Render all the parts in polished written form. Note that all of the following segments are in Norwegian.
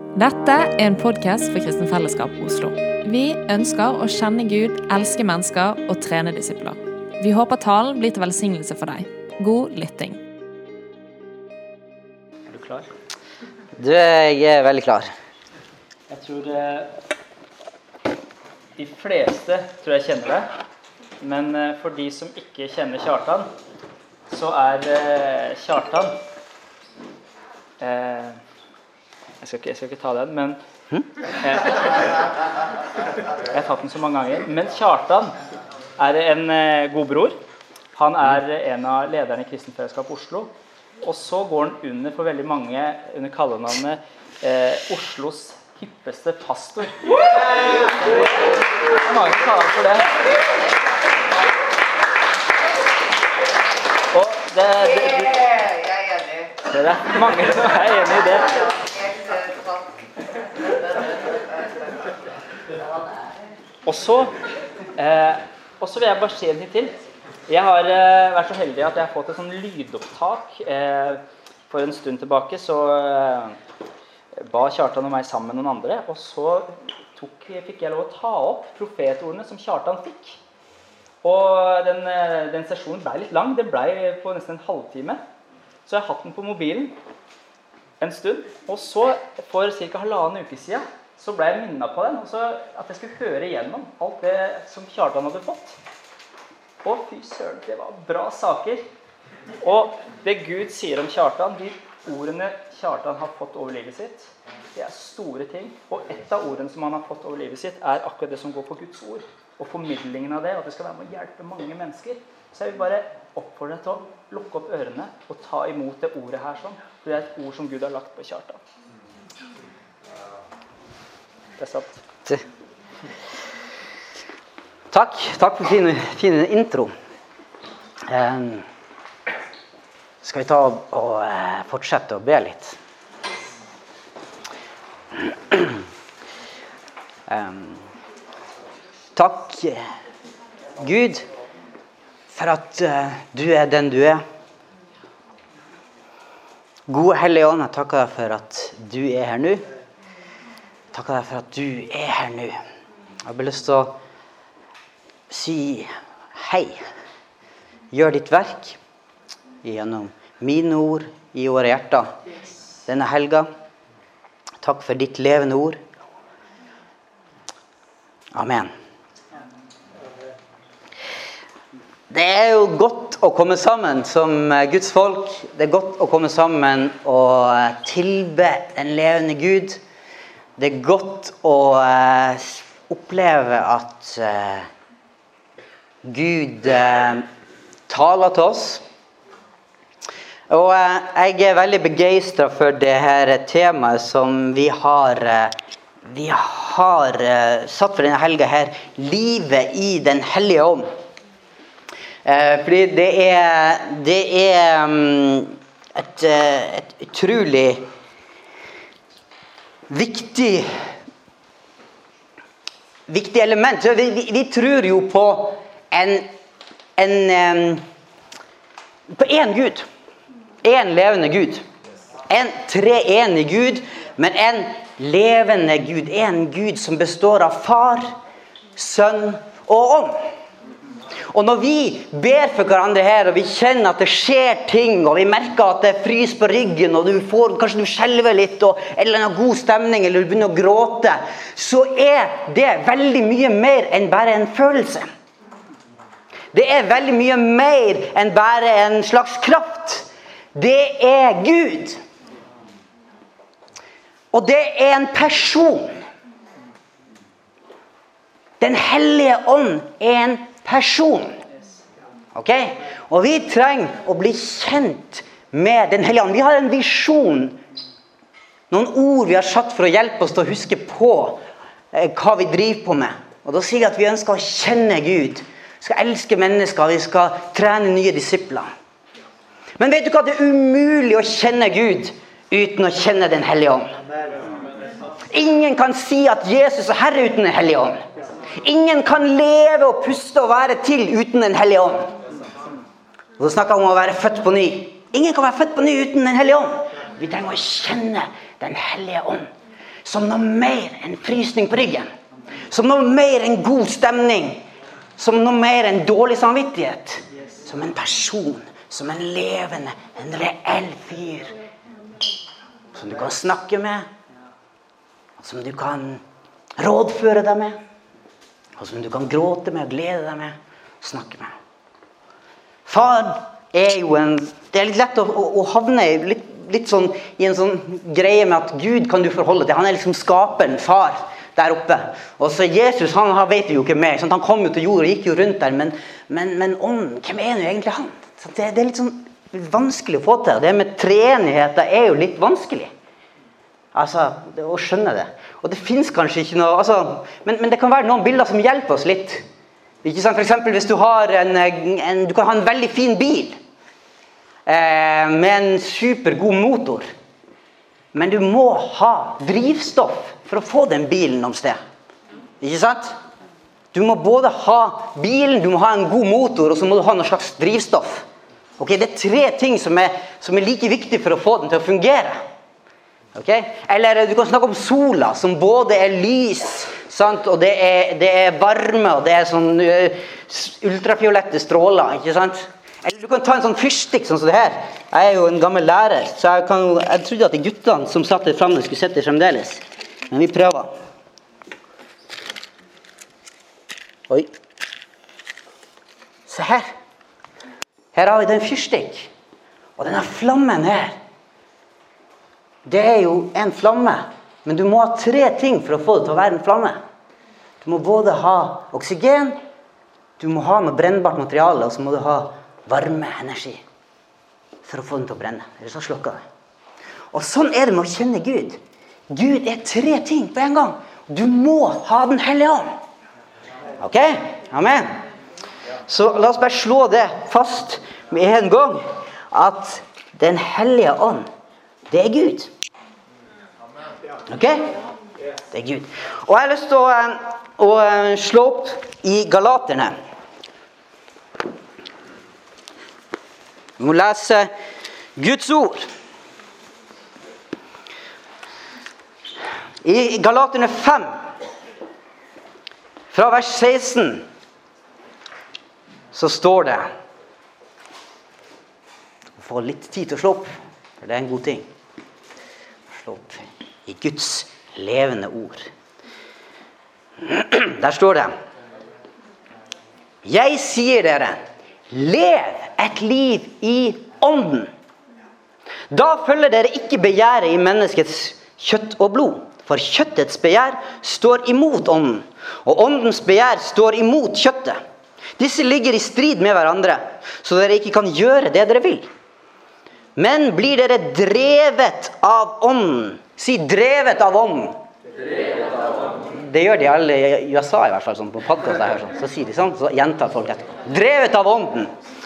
Dette en podcast for Kristen Fellesskap Oslo. Vi ønsker å kjenne Gud, elske mennesker og trene disipler. Vi håper talen blir til velsignelse for deg. God lytting. Er du klar? Jeg veldig klar. Jeg tror de fleste tror jeg kjenner det. Men for de som ikke kjenner Kjartan, så Kjartan jeg skal ikke ta den, men jeg har tatt den så mange ganger. Men Kjartan en god bror. Han en av lederne i Kristen Fellesskap Oslo. Og så går han under for veldig mange under kallenavnet Oslos hippeste pastor. Mange kaller for det. Og jeg er enig. Det mange som enig i det. Og så vil jeg bare si en ting til. Jeg har vært så heldig at jeg har fått et sånn lydopptak. For en stund tilbake så ba Kjartan og meg sammen med noen andre, og så fikk jeg lov å ta opp profetordene som Kjartan fikk. Og den sesjonen ble litt lang, det ble på nesten en halvtime. Så jeg har hatt den på mobilen en stund, og så for ca. 1,5 uke siden, så ble jeg minnet på den, og så at jeg skulle høre igjennom alt det som Kjartan hadde fått. Og fy søren, det var bra saker. Og det Gud sier om Kjartan, de ordene Kjartan har fått over livet sitt, det store ting. Og et av ordene som han har fått over livet sitt, akkurat det som går på Guds ord. Og formidlingen av det, at det skal være med å hjelpe mange mennesker. Så jeg vil bare oppfordre deg til å lukke opp ørene og ta imot det ordet her sånn. For det et ord som Gud har lagt på Kjartan. Det sant. Takk for fin intro. Skal vi ta og fortsette å be litt? Takk, Gud, for at du den du Gode Hellige Ånd, jeg takker deg for at du her nå. Takker deg for at du her nå. Jeg har bare lyst til å si hei. Gjør ditt verk gjennom mine ord i våre hjerter denne helga. Takk for ditt levende ord. Amen. Det jo godt å komme sammen som Guds folk. Det godt å komme sammen og tilbe den levende Gud. Det godt å oppleve at Gud taler til oss. Og jeg veldig begeistret for det her temaet som vi har satt for denne helga her, livet i den hellige ånd. Fordi det et utrolig viktig element. Vi tror jo på på en Gud. En levende Gud. En treenig Gud, men en levende Gud. En Gud som består av Far, Sønn og Ånd. Og når vi ber for hverandre her, og vi kjenner at det skjer ting, og vi merker at det frys på ryggen, og kanskje du skjelver litt, eller en god stemning, eller du begynner å gråte, så det veldig mye mer enn bare en følelse. Det veldig mye mer enn bare en slags kraft. Det Gud. Og det en person. Den hellige ånd en person. Ok? Og vi trenger å bli kjent med den hellige ånd. Vi har en visjon. Noen ord vi har satt for å hjelpe oss til å huske på hva vi driver på med. Og da sier jeg at vi ønsker å kjenne Gud. Vi skal elske mennesker. Vi skal trene nye disipler. Men vet du hva? Det umulig å kjenne Gud uten å kjenne den hellige ånd. Ingen kan si at Jesus Herre uten den hellige ånd. Ingen kan leve og puste og være til uten den hellige ånd. Og så snakker jeg om å være født på ny. Ingen kan være født på ny uten den hellige ånd. Vi trenger å kjenne den hellige ånd. som noe mer enn frysning på ryggen. Som noe mer enn god stemning. Som noe mer enn dårlig samvittighet. Som en person, som en levende, en reell fyr. Som du kan snakke med. Som du kan rådføre deg med. Og som du kan gråte med, glede deg med, snakke med. Far jo det litt lett å havne litt sånn, i en sånn greie med at Gud kan du forholde til. Han liksom skaperen, far, der oppe. Og så Jesus, han vet jo ikke mer. Sant? Han kom jo til jord og gikk jo rundt der, men ånden, hvem jo egentlig han? Så det litt sånn vanskelig å få til. Det med treenigheten jo litt vanskelig. Altså, å skjønne det. Og det finnes kanskje ikke noe, altså, men det kan være noen bilder som hjelper oss litt. Ikke sant? For eksempel hvis du har du kan ha en veldig fin bil med en supergod motor. Men du må ha drivstoff for å få den bilen om sted. Ikke sant? Du må både ha bilen, du må ha en god motor, og så må du ha noe slags drivstoff. Ok, det 3 ting som like viktig for å få den til å fungere. Okay? Eller du kan snakke om sola, som både lys, sant? Og det varme, og det sånn ultrafiolette stråler, ikke sant? Eller du kan ta en sånn fyrstikk, sånn som det her. Jeg jo en gammel lærer, så jeg trodde at de guttene som satt det fremme skulle sette det fremdeles. Men vi prøver. Oi. Se her. Her har vi den fyrstikk. Og denne flammen her. Det jo en flamme, men du må ha 3 ting for å få det til å være en flamme. Du må både ha oksygen, du må ha noe brennbart materiale, og så må du ha varme energi for å få den til å brenne. Eller så slukker det. Og sånn det med å kjenne Gud. Gud 3 ting på en gang. Du må ha den hellige ånd. Ok? Amen. Så la oss bare slå det fast med en gang, at den hellige ånd, det Gud. Ok? Det Gud. Og jeg har lyst til å slå opp i Galaterne. Vi må lese Guds ord. I Galaterne 5, fra vers 16, så står det, du får litt tid til å slå opp, for det en god ting. Slå opp i Guds levende ord. Der står det, jeg sier dere, lev et liv i ånden. Da følger dere ikke begjæret i menneskets kjøtt og blod, for kjøttets begjær står imot ånden, og åndens begjær står imot kjøttet. Disse ligger i strid med hverandre, så dere ikke kan gjøre det dere vil. Men blir dere drevet av ånden? Si drevet av ånden. Det gjør de alle i USA i hvert fall, sånn, på podcast her, sånn. Så sier de sånn, så gjentar folk etterpå. Drevet av ånden.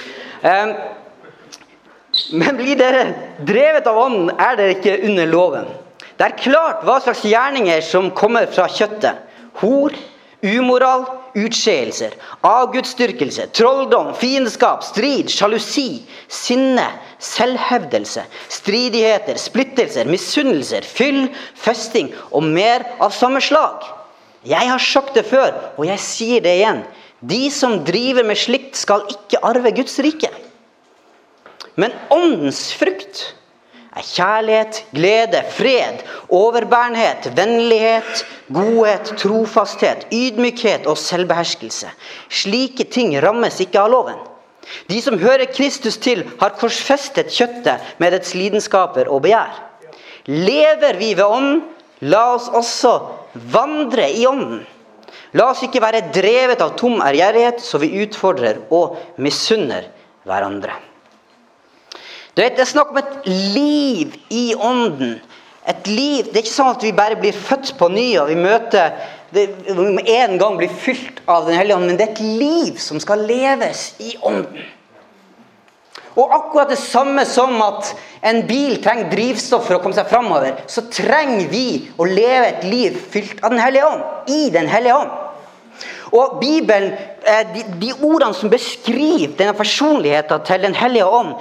Men blir dere drevet av ånden, dere ikke under loven. Det klart hva slags gjerninger som kommer fra kjøttet. Hor, umoral, utskeielser, avgudsdyrkelse, trolldom, fiendskap, strid, sjalusi, sinne, selvhevdelse, stridigheter, splittelser, misunnelser, fyll, festing og mer av samme slag. Jeg har sagt det før, og jeg sier det igjen. De som driver med slikt skal ikke arve Guds rike. Men åndens frukt kjærlighet, glede, fred, overbærenhet, vennlighet, godhet, trofasthet, ydmykhet og selvbeherskelse. Slike ting rammes ikke av loven. De som hører Kristus til, har korsfestet kjøttet med dets lidenskaper og begjær. Lever vi ved ånden, la oss også vandre i ånden. La oss ikke være drevet av tom ærgjerrighet, så vi utfordrer og misunner hverandre. Det snakk om et liv i ånden. Et liv, det ikke sånn at vi bare blir født på ny, og vi møter, vi en gang blir fylt av den hellige ånden, men det et liv som skal leves i ånden. Og akkurat det samme som at en bil trenger drivstoff for å komme seg fremover, så trenger vi å leve et liv fylt av den hellige ånd, i den hellige ånd. Og Bibelen, de ordene som beskriver denne personligheten til den hellige ånd,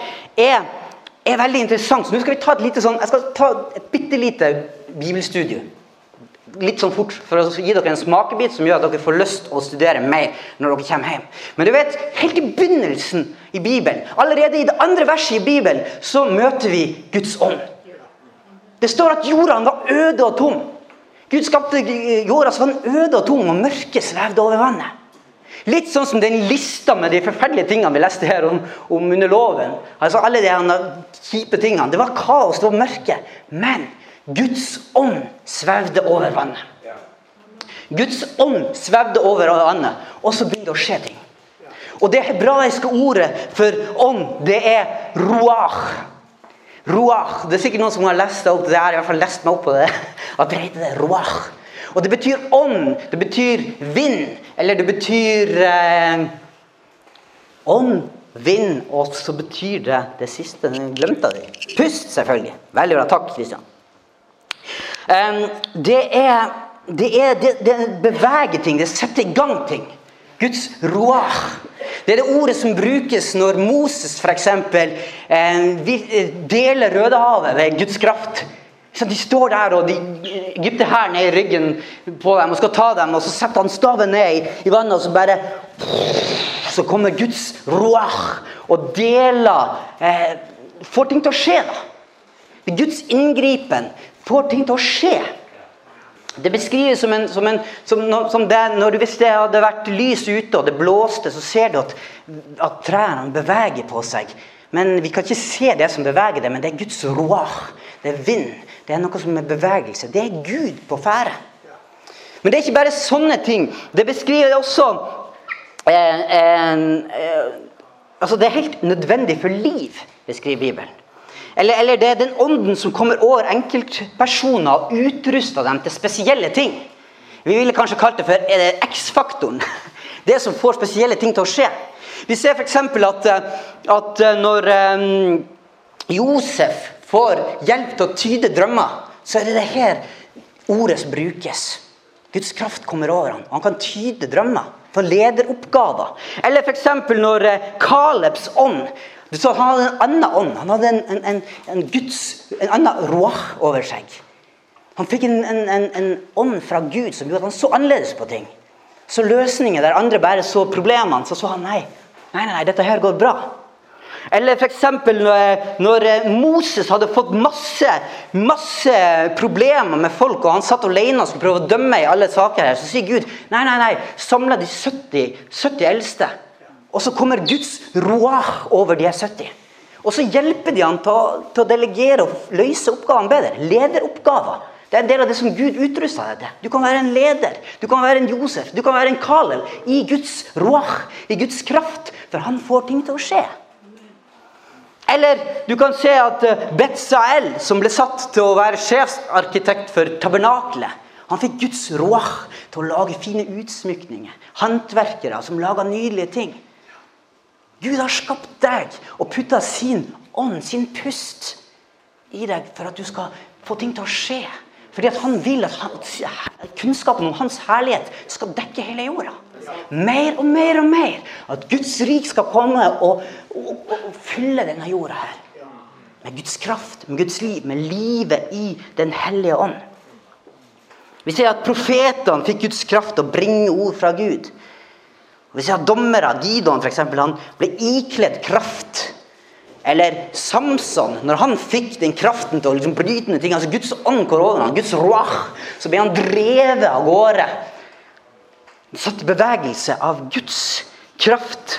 er veldig interessant. Så nå skal vi ta et lite sånn, jeg skal ta et bittelite bibelstudie. litt sånn fort for å gi dere en smakebit som gjør at dere får lyst å studere mer når dere kommer hjem. Men du vet, helt i begynnelsen i Bibelen, allerede i det andre verset i Bibelen, så møter vi Guds ånd. Det står at jorden var øde og tom. Gud skapte jorda så var den øde og tom, og mørket svevde over vannet. Litt sånn som den lista med de forferdelige tingene vi leste her om under loven. Altså alle de kjipe tingene. Det var kaos, det var mørke. Men Guds ånd svevde over vannet. Guds ånd svevde over vannet, og så begynte det å skje ting. Og det hebraiske ordet for ånd, det ruach. Ruach. Det sikkert noen som har lest det opp. Jeg har i hvert fall lest meg opp på det. At det heter det ruach. Og det betyr ånd, det betyr vind, eller det betyr ånd, vind, og så betyr det siste, jeg glemte det. Pust, selvfølgelig. Veldig bra, takk, Kristian. Det beveger ting, det setter i gang ting. Guds ruach. Det det ordet som brukes når Moses for eksempel deler Rødehavet ved Guds kraft. Så de står der, og Egypter her ned i ryggen på dem og skal ta dem, og så setter han staven ned i vannet, og så bare så kommer Guds ruach og deler får ting til å skje da. Guds inngripen får ting til å skje. Det beskrives som det, hvis det hadde vært lys ute og det blåste, så ser du at trærne beveger på seg. Men vi kan ikke se det som beveger det, men det Guds ruach. Det vind. Det noe som bevegelse. Det Gud på ferde. Men det ikke bare sånne ting. Det beskriver også altså det helt nødvendig for liv, beskriver Bibelen. Eller det den ånden som kommer over enkeltpersoner og utruster dem til spesielle ting. Vi ville kanskje kalt det for X-faktoren. Det som får spesielle ting til å skje. Vi ser for eksempel at når Josef får hjelp til å tyde drømmer, så det her ordet som brukes. Guds kraft kommer over han. Han kan tyde drømmer for lederoppgaver. Eller for eksempel når Kalebs ånd, så han hadde en annen ånd. Han hadde en annen ruach over seg. Han fikk en ånd fra Gud som gjorde at han så annerledes på ting. Så løsninger der andre bare så problemene, så han nei, dette her går bra. Eller for eksempel når Moses hadde fått masse problemer med folk, og han satt alene og skulle prøve å dømme i alle saker her, så sier Gud, nei, samle de 70 eldste. Og så kommer Guds ruach over de 70. Og så hjelper de han til å delegere og løse oppgavene bedre. Lederoppgaver. Det en del av det som Gud utrustet deg til. Du kan være en leder, du kan være en Josef, du kan være en Kaleb i Guds ruach, i Guds kraft, for han får ting til å skje. Eller du kan se at Betzael, som ble satt til å være sjefsarkitekt for tabernaklet, han fikk Guds ruach til å lage fine utsmykninger. Håndverkere som lager nydelige ting. Gud har skapt deg og puttet sin ånd, sin pust i deg for at du skal få ting til å skje. Fordi at han vil at kunnskapen om hans herlighet skal dekke hele jorda. Mer og mer og mer. At Guds rik skal komme og fylle denne jorda her. Med Guds kraft, med Guds liv, med livet i den hellige ånd. Vi ser at profetene fikk Guds kraft til å bringe ord fra Gud. Vi ser at dommere, Gideon for eksempel, han ble ikledd kraft. Eller Samson, når han fikk den kraften til å bryte ting, altså Guds ånd går over han, Guds ruach, så ble han drevet av gårde. Satt i bevegelse av Guds kraft.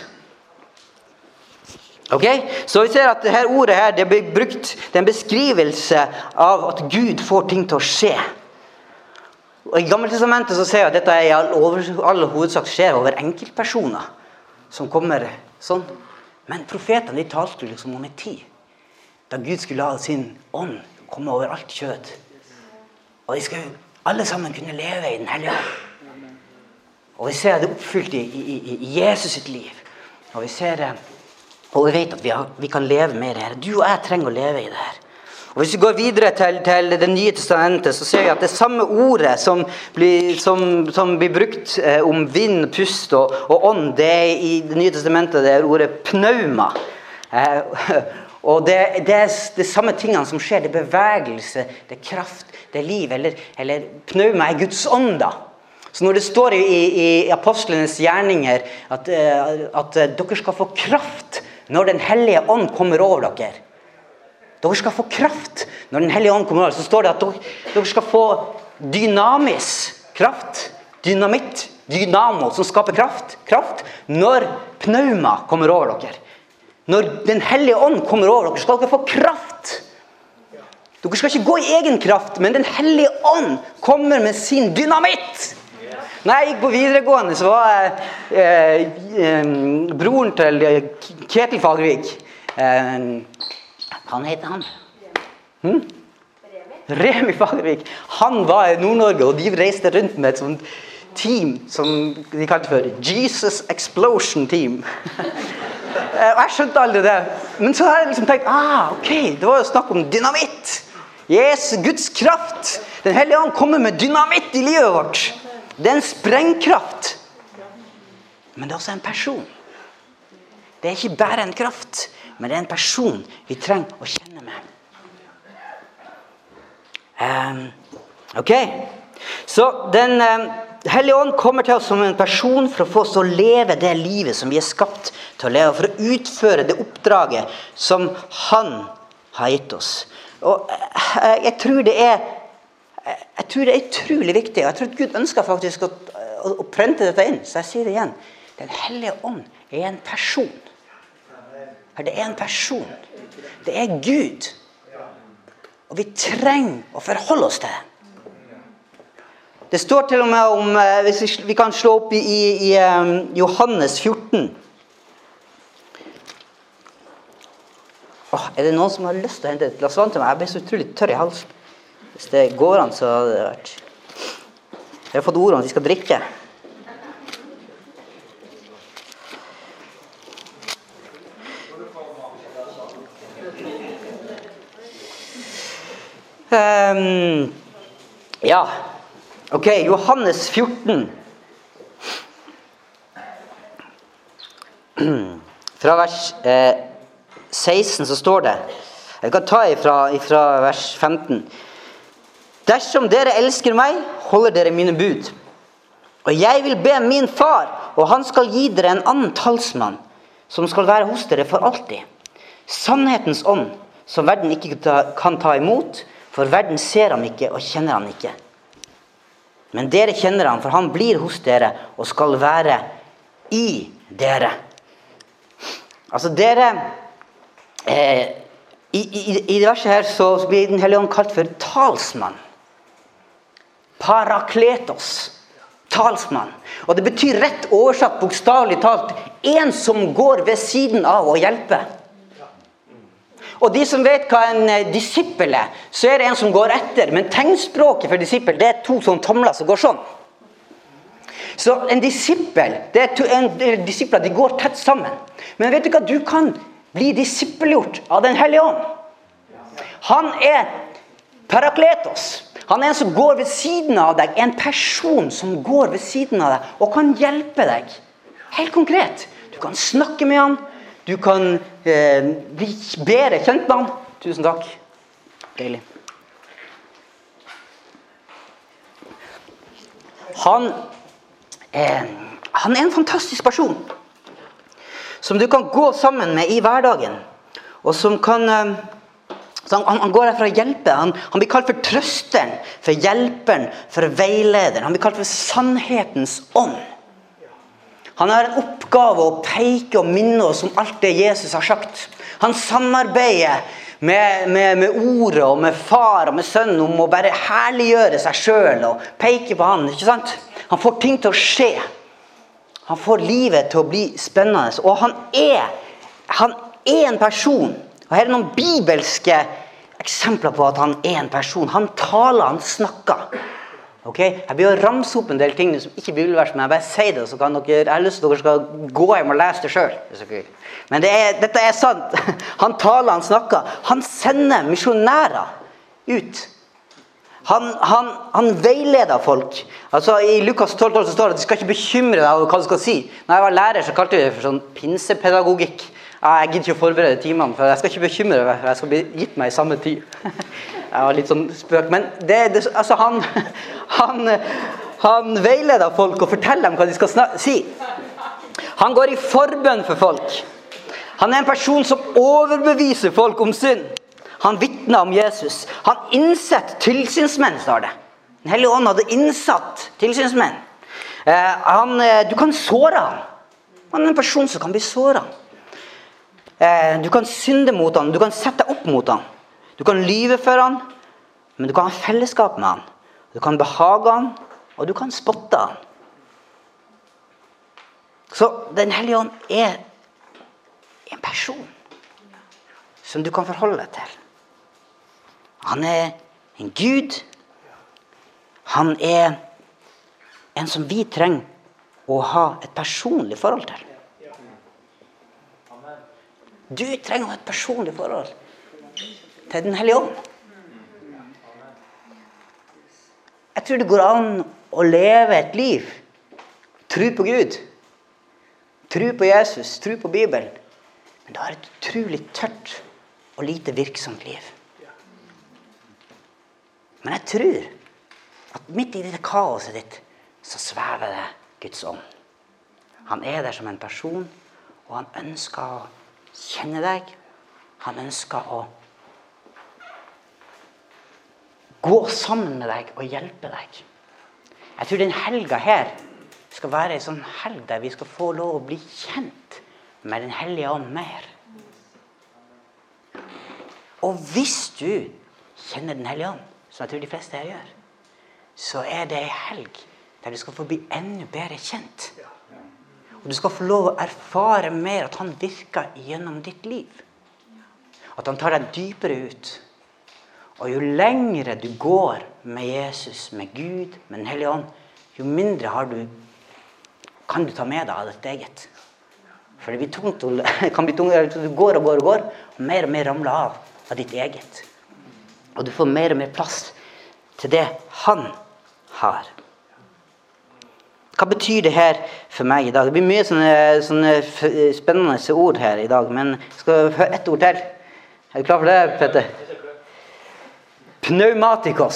Ok? Så vi ser at dette ordet her, det blir brukt, det en beskrivelse av at Gud får ting til å skje. Og i Gammeltestamentet så ser jeg at dette i all hovedsak skjer over enkeltpersoner som kommer sånn. Men profetene, de talte liksom om en tid da Gud skulle la sin ånd komme over alt kjød. Og de skulle alle sammen kunne leve i den hellige ånd. Og vi ser det oppfylt i Jesus sitt liv. Og vi ser det, og vi vet at vi kan leve med det her. Du og jeg trenger å leve i det her. Og hvis vi går videre til det nye testamentet, så ser vi at det samme ordet som blir brukt om vind, pust og ånd, det i det nye testamentet, det ordet pneuma. Og det de samme tingene som skjer, det bevegelse, det kraft, det liv, eller pneuma Guds ånd da. Så når det står i apostlenes gjerninger at dere skal få kraft når den hellige ånd kommer over dere. Dere skal få kraft når den hellige ånd kommer over. Så står det at dere skal få dynamis, kraft, dynamitt, dynamo som skaper kraft når pneuma kommer over dere. Når den hellige ånd kommer over dere, skal dere få kraft. Dere skal ikke gå i egen kraft, men den hellige ånd kommer med sin dynamitt. Når jeg gikk på videregående, så var broren til Ketil Fagervik. Hva heter han? Remi Fagervik. Han var i Nord-Norge, og de reiste rundt med et sånt team som de kalte for Jesus Explosion Team. Og jeg skjønte aldri det. Men så har jeg liksom tenkt, ok, det var jo snakk om dynamitt. Guds kraft. Den hellige ånd kommer med dynamitt i livet vårt. Det en sprengkraft. Men det er også en person. Det er ikke bare en kraft, men det er en person vi trenger å kjenne med. Ok. Så den hellige ånd kommer til oss som en person for å få oss til å leve det livet som vi er skapt til å leve, for å utføre det oppdraget som han har gitt oss. Og jeg tror det er utrolig viktig. Jeg tror at Gud ønsker faktisk å prente dette inn. Så jeg sier det igjen. Den hellige ånd er en person. Det er en person. Det er Gud. Og vi trenger å forholde oss til det. Det står til og med om, hvis vi kan slå opp i Johannes 14. Er det noen som har lyst til å hente et glass vann til meg? Jeg blir så utrolig tørr i halsen. Hvis det går an, så hadde det vært. Jeg har fått ord om at de skal drikke. Ja. Ok, Johannes 14. Fra vers 16 så står det, jeg kan ta ifra vers 15. Dersom dere elsker meg, holder dere mine bud. Og jeg vil be min far, og han skal gi dere en annen talsmann, som skal være hos dere for alltid. Sannhetens ånd, som verden ikke kan ta imot, for verden ser ham ikke og kjenner ham ikke. Men dere kjenner ham, for han blir hos dere og skal være i dere. Altså dere, i det verset her så blir den hellige ånd kalt for talsmann. Parakletos, talsmann. Og det betyr rett oversatt, bokstavelig talt, en som går ved siden av å hjelpe. Og de som vet hva en disippel er, så er det en som går etter. Men tegnspråket for disippel, det er to sånne tomler som går sånn. Så en disippel, disipler, de går tett sammen. Men vet du hva, du kan bli disippelgjort av den hellige ånd. Han er parakletos. Han er en som går ved siden av deg. En person som går ved siden av deg og kan hjelpe deg. Helt konkret. Du kan snakke med han. Du kan bli bedre kjent med han. Tusen takk. Deilig. Han er en fantastisk person som du kan gå sammen med i hverdagen, og som kan han går her for å hjelpe. Han blir kalt for trøsteren, for hjelperen, for veilederen. Han blir kalt for sannhetens ånd. Han har en oppgave å peke og minne oss om alt det Jesus har sagt. Han samarbeider med ordet og med far og med sønn om å bare herliggjøre seg selv og peke på han, ikke sant? Han får ting til å skje. Han får livet til å bli spennende. Og han er en person. Og her er noen bibelske eksempler på at han er en person. Han taler, han snakker. Okay? Jeg blir å ramse opp en del ting som ikke er bibelvers, men jeg bare sier det, så kan dere, jeg har lyst til at dere skal gå hjem og lese det selv. Men dette er sant. Han taler, han snakker. Han sender misjonærer ut. Han veileder folk. Altså i Lukas 12 så står det at de skal ikke bekymre deg over hva du skal si. Når jeg var lærer så kalte vi det for sånn pinsepedagogikk. Ja, jeg gidder ikke å forberede timene, for jeg skal ikke bekymre meg, for jeg skal bli gitt meg i samme tid. Jeg var litt sånn spøk, men altså han veileder folk og forteller dem hva de skal si. Han går i forbønn for folk. Han en person som overbeviser folk om synd. Han vittner om Jesus. Han innsetter tilsynsmenn, står det. Den hellige ånd hadde innsatt tilsynsmenn. Du kan såre han. Han en person som kan bli såret. Du kan synde mot han. Du kan sette opp mot han. Du kan lyve for han. Men du kan ha fellesskap med han. Du kan behage han. Og du kan spotte han. Så den hellige ånd en person som du kan forholde deg til. Han en Gud. Han en som vi trenger å ha et personlig forhold til. Du trenger å ha et personlig forhold til den hellige ånd. Jeg tror det går an å leve et liv. Tro på Gud. Tro på Jesus. Tro på Bibelen. Men det er et utrolig tørt og lite virksomt liv. Men jeg tror at midt i dette kaoset ditt, så svever det Guds ånd. Han der som en person, og han ønsker å kjenne deg. Han ønsker å gå sammen med deg og hjelpe deg. Jeg tror den helga her skal være en sånn helg der vi skal få lov å bli kjent med den hellige ånd mer. Og hvis du kjenner den hellige ånd, som jeg tror de fleste her gjør, så det en helg der du skal få bli enda bedre kjent. Og du skal få lov å erfare mer at han virker gjennom ditt liv. At han tar deg dypere ut. Og jo lengre du går med Jesus, med Gud, med den hellige ånd, jo mindre kan du ta med deg av ditt eget. For det blir tungt, kan bli tungt, du går og mer ramler av ditt eget. Og du får mer og mer plass til det han har. Hva betyr det her for meg i dag? Det blir mye sånne spennende ord her i dag, men jeg skal høre ett ord til. Er du klar for det, Petter? Pneumatikos.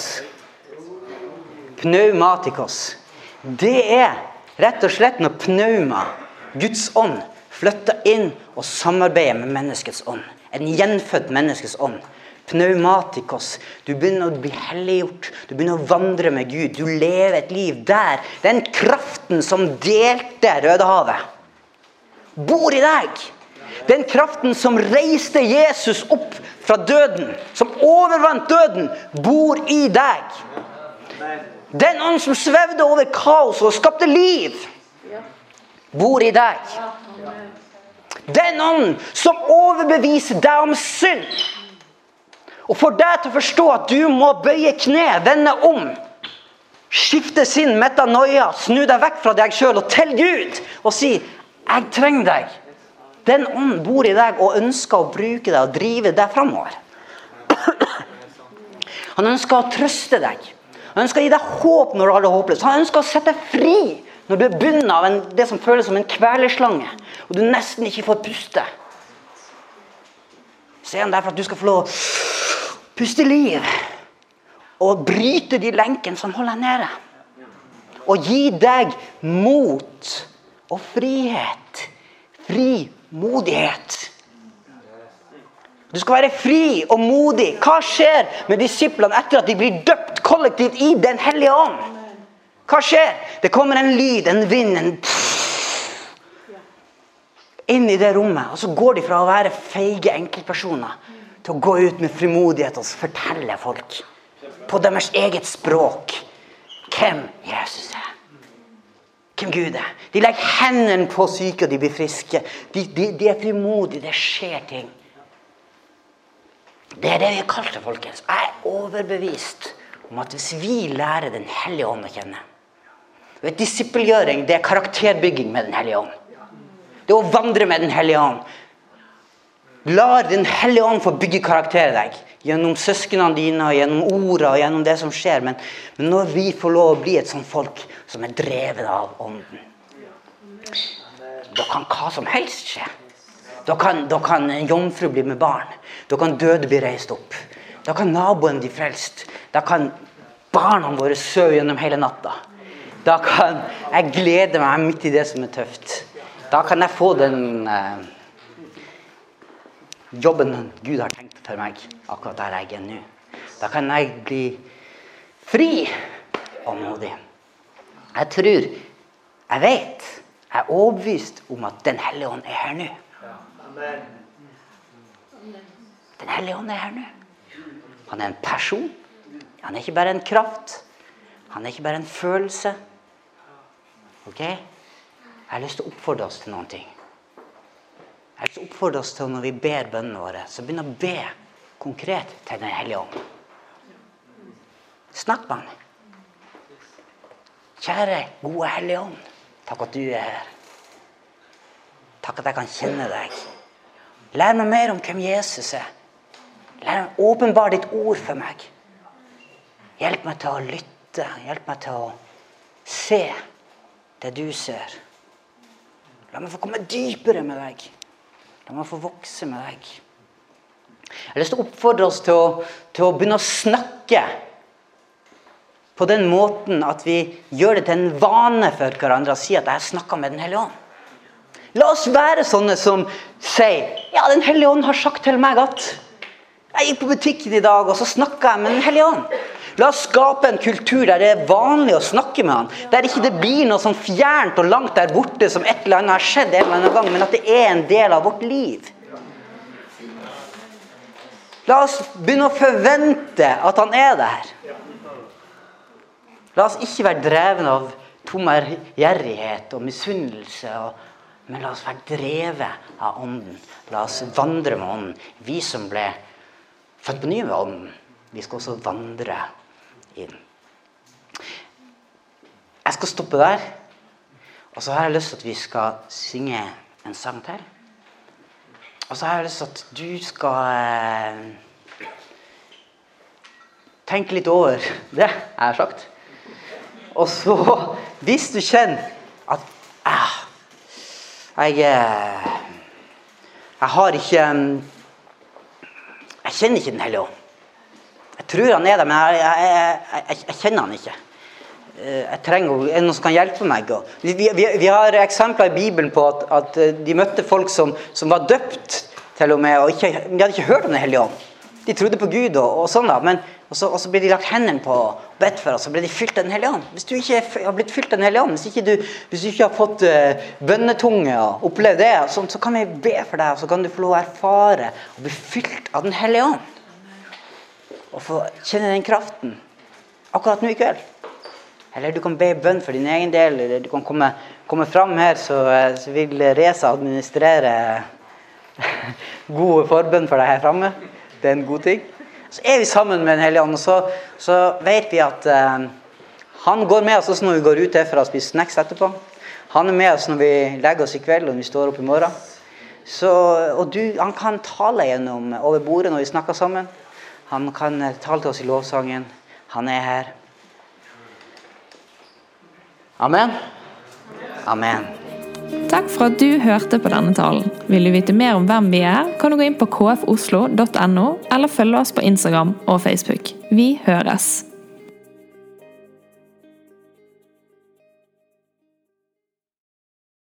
Pneumatikos. Det rett og slett når pneuma, Guds ånd, flytter inn og samarbeider med menneskets ånd. En gjenfødt menneskets ånd. Pneumatikos. Du begynner å bli helliggjort. Du begynner å vandre med Gud. Du lever et liv der. Den kraften som delte Rødehavet bor i deg. Den kraften som reiste Jesus opp fra døden, som overvant døden, bor i deg. Den ånd som svevde over kaos og skapte liv, bor i deg. Den ånd som overbeviser deg om synd, og får deg til å forstå at du må bøye kne, vende om, skifte sin metanoia, snu deg vekk fra deg selv og til Gud, og si, jeg trenger deg. Den ånd bor i deg og ønsker å bruke deg og drive deg fremover. Han ønsker å trøste deg. Han ønsker å gi deg håp når du har det håpløst. Han ønsker å sette deg fri når du bundet av det som føles som en kvelersslange, og du nesten ikke får puste. Så han der for at du skal få lov å puste liv og bryte de lenkene som holder deg nede. Og gi deg mot og frihet. Frimodighet. Du skal være fri og modig. Hva skjer med disiplene etter at de blir døpt kollektivt i den hellige ånd? Hva skjer? Det kommer en lyd, en vind, inn i det rommet. Og så går de fra å være feige enkeltpersoner til å gå ut med frimodighet og fortelle folk på deres eget språk hvem Jesus er. Hvem Gud er. De legger hendene på syke og de blir friske. De er frimodige, det skjer ting. Det det vi har kalt det, folkens. Jeg er overbevist om at hvis vi lærer den hellige ånd å kjenne, disippelgjøring, det er karakterbygging med den hellige ånd. Det er å vandre med den hellige ånd. Lar den hellige ånd få bygge karakter i deg. Gjennom søskene dine, gjennom ordet, og gjennom det som skjer. Men når vi får lov å bli et sånt folk som er drevet av ånden, da kan hva som helst skje. Da kan en jomfru bli med barn. Da kan døde bli reist opp. Da kan naboen bli frelst. Da kan barna våre sove gjennom hele natta. Da kan jeg glede meg midt i det som tøft. Da kan jeg få den jobben Gud har tenkt for meg, akkurat der jeg nå. Da kan jeg bli fri og modig. Jeg vet, jeg er overbevist om at den Hellige Ånd her nå. Den Hellige Ånd her nå. Han en person. Han ikke bare en kraft. Han ikke bare en følelse. Ok? Jeg har lyst til å oppfordre oss til noen ting. Jeg har lyst til å oppfordre oss til når vi ber bønnene våre, så begynner å be konkret til den Hellige Ånd. Snakk med han. Kjære, gode Hellige Ånd, takk at du her. Takk at jeg kan kjenne deg. Lær meg mer om hvem Jesus Lær meg åpenbare ditt ord for meg. Hjelp meg til å lytte. Hjelp meg til å se det du ser. La meg få komme dypere med deg. La meg få vokse med deg. Jeg har lyst til å oppfordre oss til å begynne å snakke på den måten at vi gjør det til en vane for hverandre å si at jeg snakker med den Hellige Ånd. La oss være sånne som sier, ja, den Hellige Ånd har sagt til meg at jeg gikk på butikken i dag, og så snakket jeg med den Hellige Ånd. La oss skape en kultur der det vanlig å snakke med han, der ikke det blir noe sånn fjernt og langt der borte som et eller annet har skjedd en eller annen gang, men at det en del av vårt liv. La oss begynne å forvente at han der. La oss ikke være dreven av tomgjerrighet og misunnelse, men la oss være drevet av ånden. La oss vandre med ånden. Vi som ble født på ny med ånden, vi skal også vandre inn. Jeg skal stoppe der, og så har jeg lyst til at vi skal synge en sang til. Og så har jeg lyst til at du skal tenke litt over det jeg har sagt. Og så, hvis du kjenner at jeg kjenner ikke den Hellige Ånd. Jeg tror han der, men jeg kjenner han ikke. Jeg trenger noen som kan hjelpe meg. Vi har eksempler i Bibelen på at de møtte folk som var døpt til og med, og de hadde ikke hørt om den Hellige Ånd. De trodde på Gud og sånn da, men og så ble de lagt hendene på og bedt for, og så ble de fylt av den Hellige Ånd. Hvis du ikke har blitt fylt av den Hellige Ånd, hvis du ikke har fått bønnetunge og opplevd det, så kan vi be for deg, og så kan du få lov å erfare og bli fylt av den Hellige Ånd. Og få kjenne den kraften akkurat nå i kveld. Eller du kan be bønn for din egen del, eller du kan komme fram her, så vil Reza administrere gode forbønn for deg her fremme. Det en god ting. Så vi sammen med den Hellige Ånd, og så vet vi at han går med oss også når vi går ut for å spise snacks etterpå. Han med oss når vi legger oss i kveld, og når vi står opp i morgen. Han kan tale gjennom over bordet når vi snakker sammen. Han kan tale til oss i lovsangen. Han her. Amen. Amen. Takk for at du hørte på denne talen. Vil du vite mer om hvem vi kan du gå inn på kfoslo.no, eller følge oss på Instagram og Facebook. Vi høres!